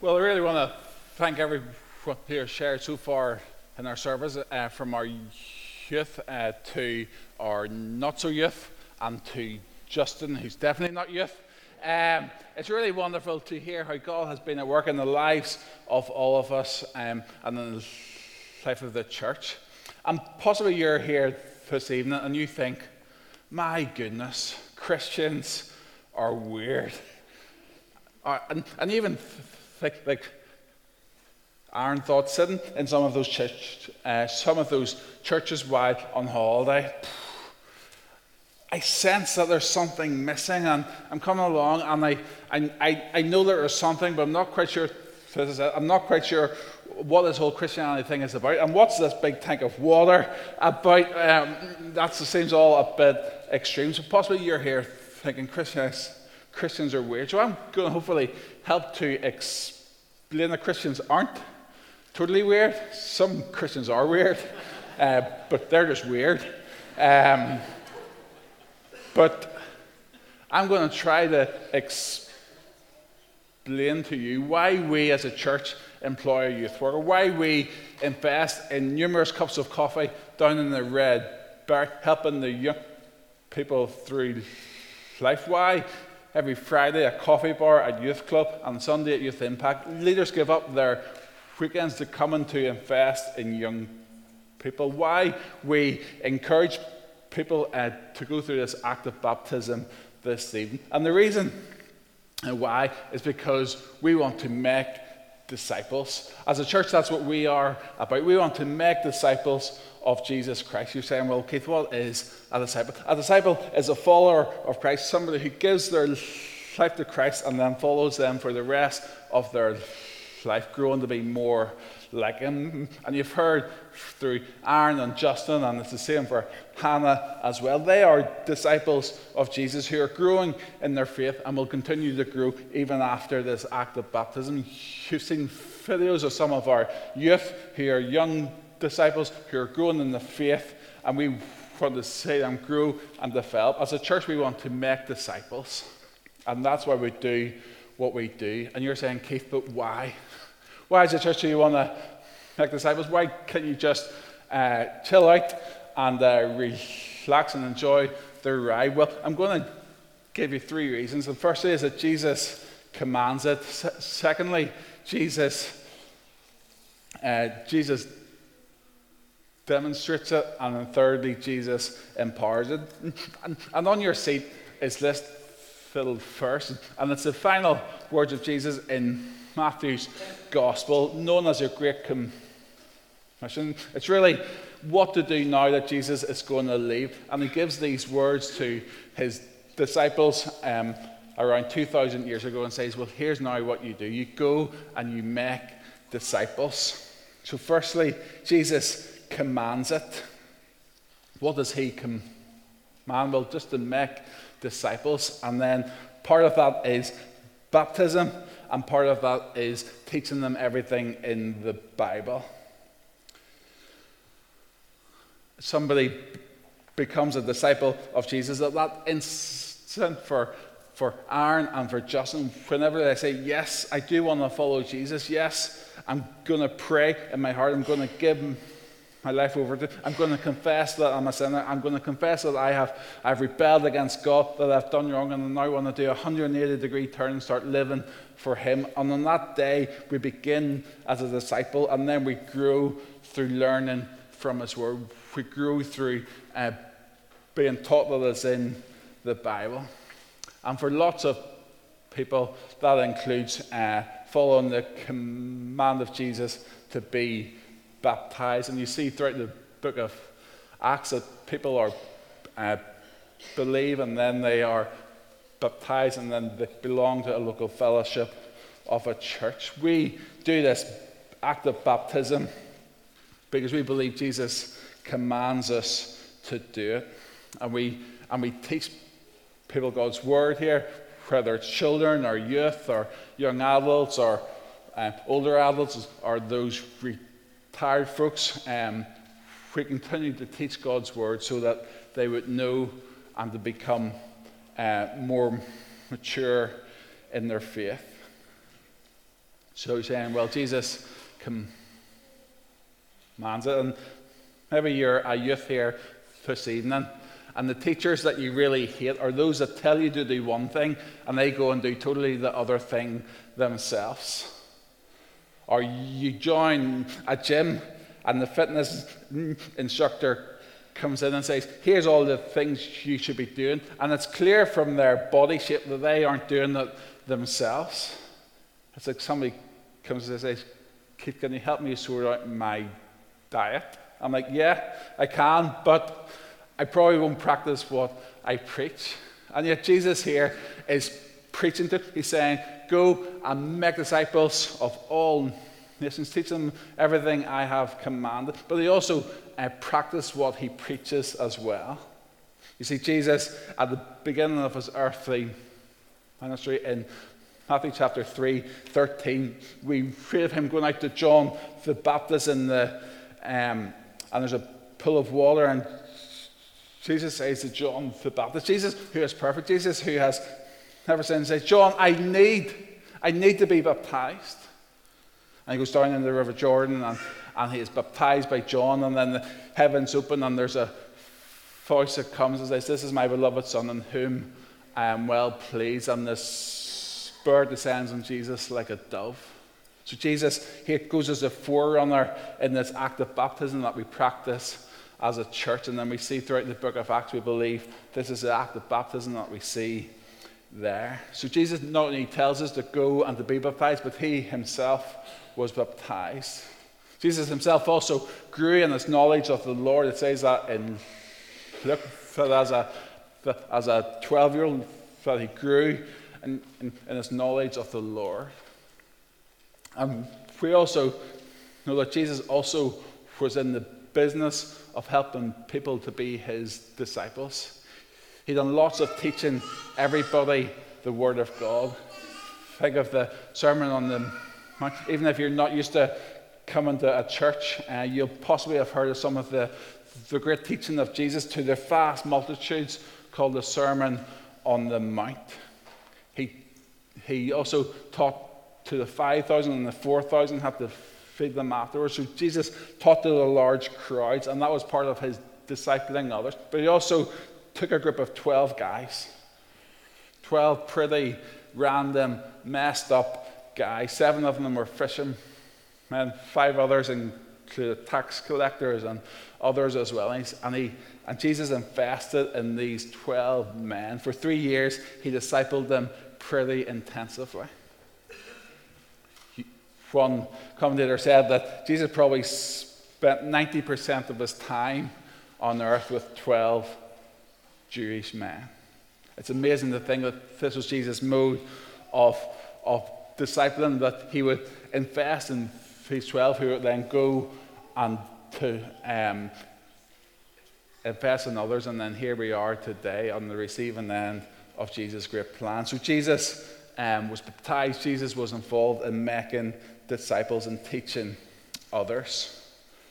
Well, I really want to thank everyone who has shared so far in our service, from our youth to our not so youth, and to Justin, who's definitely not youth. It's really wonderful to hear how God has been at work in the lives of all of us, and in the life of the church. And possibly you're here this evening and you think, my goodness, Christians are weird. And even like Aaron thought, sitting in some of those churches while on holiday, I sense that there's something missing, and I'm coming along, and I know there is something, but I'm not quite sure. I'm not quite sure what this whole Christianity thing is about, and what's this big tank of water about. That seems all a bit extreme. So possibly you're here thinking Christians are weird. So I'm going to hopefully help to explain that Christians aren't totally weird. Some Christians are weird, but they're just weird. But I'm going to try to explain to you why we as a church employ a youth worker, why we invest in numerous cups of coffee down in the Red Bar, helping the young people through life, why every Friday at Coffee Bar at Youth Club and Sunday at Youth Impact, leaders give up their weekends to come and to invest in young people, why we encourage people to go through this act of baptism this evening. And the reason why is because we want to make disciples. As a church, that's what we are about. We want to make disciples of Jesus Christ. You're saying, well, Keith, what is a disciple? A disciple is a follower of Christ, somebody who gives their life to Christ and then follows them for the rest of their life, growing to be more like him. And you've heard through Aaron and Justin, and it's the same for Hannah as well. They are disciples of Jesus who are growing in their faith and will continue to grow even after this act of baptism. You've seen videos of some of our youth who are young disciples who are growing in the faith, and we want to see them grow and develop. As a church, we want to make disciples, and that's why we do what we do. And you're saying, Keith, but why? Why as a church do you want to make disciples? Why can't you just chill out and relax and enjoy the ride? Well, I'm going to give you three reasons. And firstly is that Jesus commands it. Secondly, Jesus demonstrates it. And then thirdly, Jesus empowers it. And on your seat is this little verse. And it's the final words of Jesus in Matthew's Gospel, known as your Great Commission. It's really what to do now that Jesus is going to leave. And he gives these words to his disciples around 2,000 years ago and says, well, here's now what you do. You go and you make disciples. So firstly, Jesus commands it. What does he command? Well, just to make disciples. And then part of that is baptism, and part of that is teaching them everything in the Bible. Somebody becomes a disciple of Jesus at that instant. For Aaron and for Justin, whenever they say, yes, I do want to follow Jesus, yes, I'm going to pray in my heart, I'm going to give my life over to, I'm going to confess that I'm a sinner, I'm going to confess that I've rebelled against God, that I've done wrong, and I now want to do a 180-degree turn and start living for him. And on that day, we begin as a disciple, and then we grow through learning from his word. We grow through being taught that it's in the Bible. And for lots of people, that includes following the command of Jesus to be baptized. And you see throughout the book of Acts that people are believe, and then they are baptized, and then they belong to a local fellowship of a church. We do this act of baptism because we believe Jesus commands us to do it, and we teach people God's word here, whether it's children or youth or young adults or older adults or those retired folks. We continue to teach God's word so that they would know and to become more mature in their faith. So you're saying, well, Jesus commands it. And maybe you're a youth here this evening, and the teachers that you really hate are those that tell you to do one thing and they go and do totally the other thing themselves. Or you join a gym and the fitness instructor comes in and says, here's all the things you should be doing. And it's clear from their body shape that they aren't doing it themselves. It's like somebody comes and says, Keith, can you help me sort out my diet? I'm like, yeah, I can, but I probably won't practice what I preach. And yet Jesus here is preaching to, he's saying, go and make disciples of all nations, teach them everything I have commanded. But he also practiced what he preaches as well. You see, Jesus, at the beginning of his earthly ministry in Matthew chapter 3:13, we read of him going out to John the Baptist and there's a pool of water, and Jesus says to John the Baptist, Jesus who is perfect, Jesus who has never sinned, says, John, I need to be baptized. And he goes down in the River Jordan and he is baptized by John, and then the heavens open and there's a voice that comes and says, this is my beloved Son in whom I am well pleased. And the Spirit descends on Jesus like a dove. So Jesus here goes as a forerunner in this act of baptism that we practice as a church. And then we see throughout the book of Acts, we believe this is the act of baptism that we see there. So Jesus not only tells us to go and to be baptized, but he himself was baptized. Jesus himself also grew in his knowledge of the Lord. It says that in Luke, that as a 12-year-old, that he grew in his knowledge of the Lord. And we also know that Jesus also was in the business of helping people to be his disciples. He done lots of teaching everybody the Word of God. Think of the Sermon on the Mount. Even if you're not used to coming to a church, you'll possibly have heard of some of the great teaching of Jesus to the vast multitudes, called the Sermon on the Mount. He also taught to the 5,000 and the 4,000, had to feed them afterwards. So Jesus taught to the large crowds, and that was part of his discipling others. But he also took a group of 12 guys, 12 pretty random, messed up guys. 7 of them were fishermen, 5 others included tax collectors and others as well. And Jesus invested in these 12 men. For 3 years, he discipled them pretty intensively. One commentator said that Jesus probably spent 90% of his time on earth with 12 Jewish men. It's amazing to think that this was Jesus' mode of discipling, that he would invest in these 12 who would then go and to invest in others. And then here we are today on the receiving end of Jesus' great plan. So Jesus was baptized. Jesus was involved in making disciples and teaching others.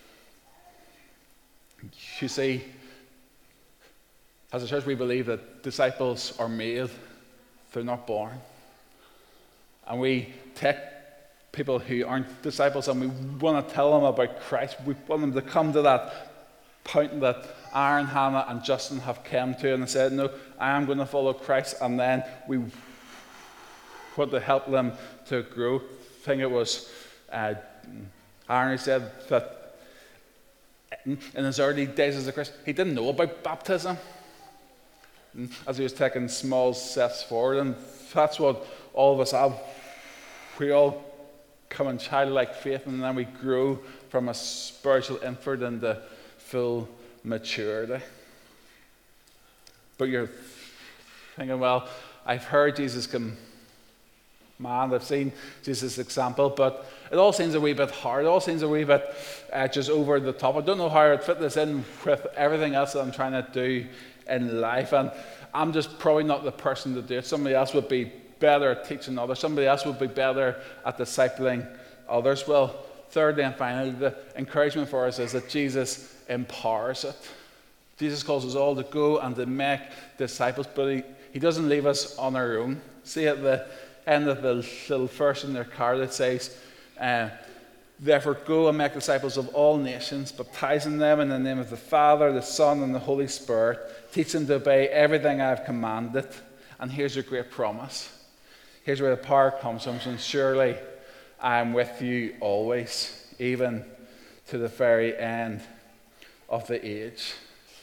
You see, as a church, we believe that disciples are made, they're not born. And we take people who aren't disciples and we want to tell them about Christ. We want them to come to that point that Aaron, Hannah, and Justin have come to and said, no, I am going to follow Christ. And then we want to help them to grow. I think it was Aaron who said that in his early days as a Christian, he didn't know about baptism as he was taking small steps forward. And that's what all of us have. We all come in childlike faith, and then we grow from a spiritual infant into full maturity. But you're thinking, well, I've heard Jesus command, I've seen Jesus' example, but it all seems a wee bit hard. It all seems a wee bit just over the top. I don't know how I'd fit this in with everything else that I'm trying to do in life, and I'm just probably not the person to do it. Somebody else would be better at teaching others. Somebody else would be better at discipling others. Well, thirdly and finally, the encouragement for us is that Jesus empowers it. Jesus calls us all to go and to make disciples, but he doesn't leave us on our own. See, at the end of the little verse in their card that says, therefore go and make disciples of all nations, baptizing them in the name of the Father, the Son, and the Holy Spirit. Teach them to obey everything I have commanded. And here's a great promise. Here's where the power comes from. And surely I am with you always, even to the very end of the age.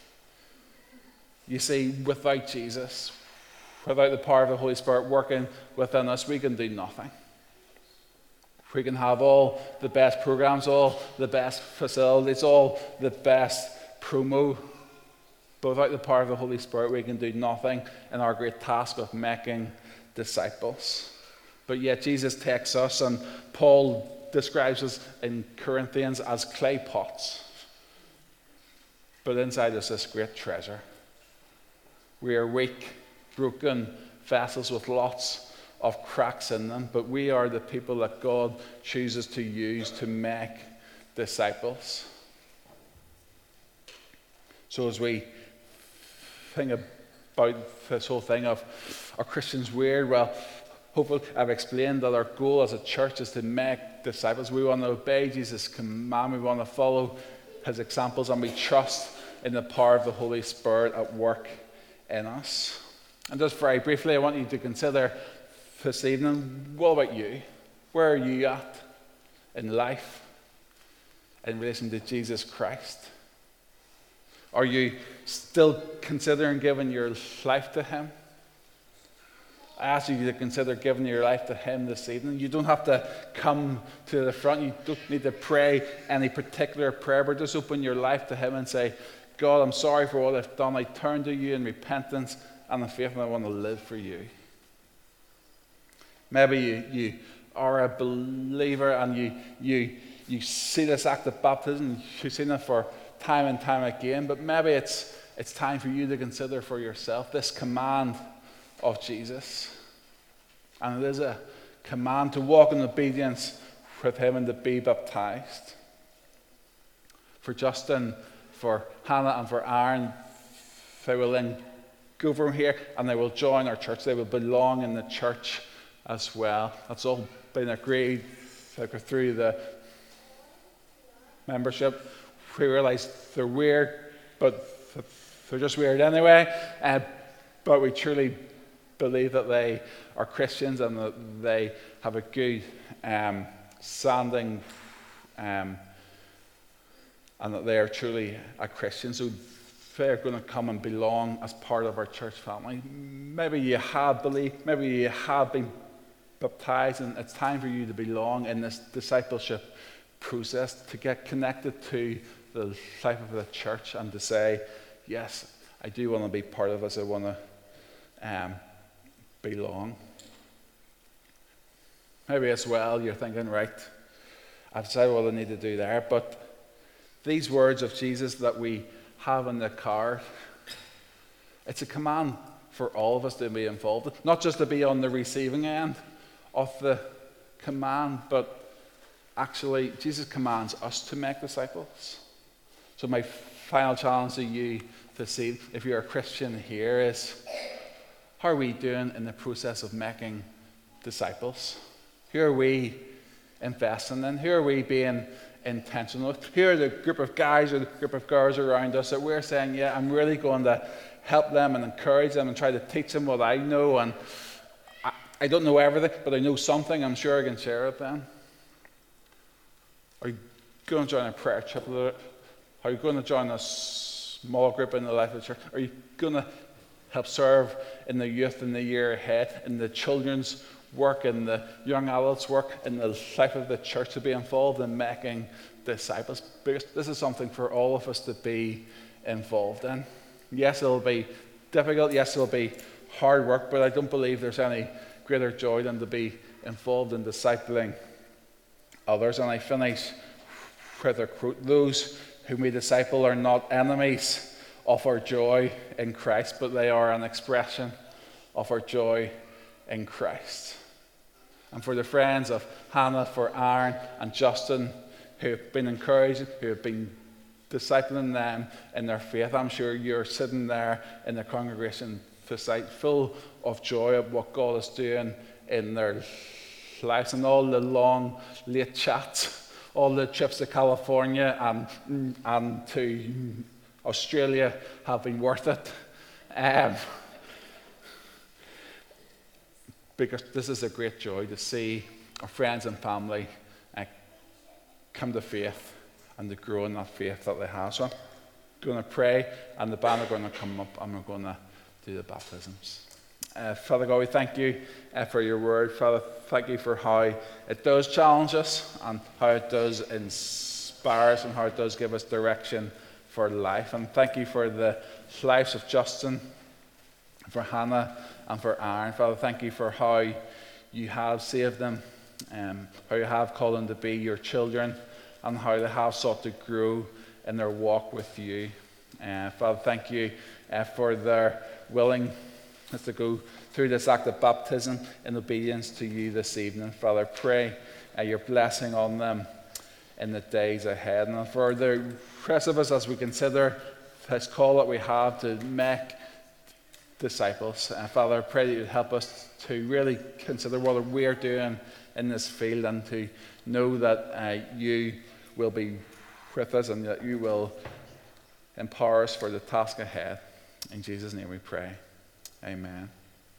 You see, without Jesus, without the power of the Holy Spirit working within us, we can do nothing. We can have all the best programs, all the best facilities, all the best promo. But without the power of the Holy Spirit, we can do nothing in our great task of making disciples. But yet Jesus takes us, and Paul describes us in Corinthians as clay pots. But inside is this great treasure. We are weak, broken vessels with lots of cracks in them, but we are the people that God chooses to use to make disciples. So as we think about this whole thing of, are Christians weird? Well, hopefully I've explained that our goal as a church is to make disciples. We want to obey Jesus' command. We want to follow his examples, and we trust in the power of the Holy Spirit at work in us. And just very briefly, I want you to consider this evening, what about you? Where are you at in life in relation to Jesus Christ? Are you still considering giving your life to him? I ask you to consider giving your life to him this evening. You don't have to come to the front. You don't need to pray any particular prayer, but just open your life to him and say, God, I'm sorry for what I've done. I turn to you in repentance and in faith, and I want to live for you. Maybe you are a believer and you see this act of baptism. You've seen it for time and time again, but maybe it's time for you to consider for yourself this command of Jesus. And it is a command to walk in obedience with him and to be baptized. For Justin, for Hannah, and for Aaron, they will then go from here and they will join our church. They will belong in the church as well. That's all been agreed through the membership. We realize they're weird, but they're just weird anyway. But we truly believe that they are Christians and that they have a good standing, and that they are truly a Christian. So they are going to come and belong as part of our church family. Maybe you have believed, maybe you have been baptized, and it's time for you to belong in this discipleship process, to get connected to the life of the church and to say, yes, I do want to be part of this. I want to belong. Maybe as well you're thinking, right, I've decided what I need to do there, but these words of Jesus that we have in the card, it's a command for all of us to be involved, not just to be on the receiving end of the command, but actually Jesus commands us to make disciples. So my final challenge to you this evening, if you're a Christian here, is how are we doing in the process of making disciples? Who are we investing in? Who are we being intentional? Who are the group of guys or the group of girls around us that we're saying, yeah, I'm really going to help them and encourage them and try to teach them what I know, and I don't know everything, but I know something. I'm sure I can share it then. Are you going to join a prayer trip? Are you going to join a small group in the life of the church? Are you going to help serve in the youth in the year ahead, in the children's work, in the young adults' work, in the life of the church, to be involved in making disciples? Because this is something for all of us to be involved in. Yes, it'll be difficult. Yes, it'll be hard work, but I don't believe there's any greater joy than to be involved in discipling others. And I finish with a quote: those whom we disciple are not enemies of our joy in Christ, but they are an expression of our joy in Christ. And for the friends of Hannah, for Aaron and Justin, who have been encouraging, who have been discipling them in their faith, I'm sure you're sitting there in the congregation this night full of joy of what God is doing in their lives, and all the long, late chats, all the trips to California and to Australia have been worth it. Because this is a great joy to see our friends and family come to faith and to grow in that faith that they have. So I'm going to pray, and the band are going to come up, and we're going to do the baptisms. Father God, we thank you for your word. Father, thank you for how it does challenge us, and how it does inspire us, and how it does give us direction for life. And thank you for the lives of Justin, for Hannah, and for Aaron. Father, thank you for how you have saved them, how you have called them to be your children, and how they have sought to grow in their walk with you. Father, thank you for their willingness to go through this act of baptism in obedience to you this evening. Father, pray your blessing on them in the days ahead. And for the rest of us, as we consider this call that we have to make disciples, Father, I pray that you'd help us to really consider what we're doing in this field, and to know that you will be with us, and that you will empower us for the task ahead. In Jesus' name we pray. Amen.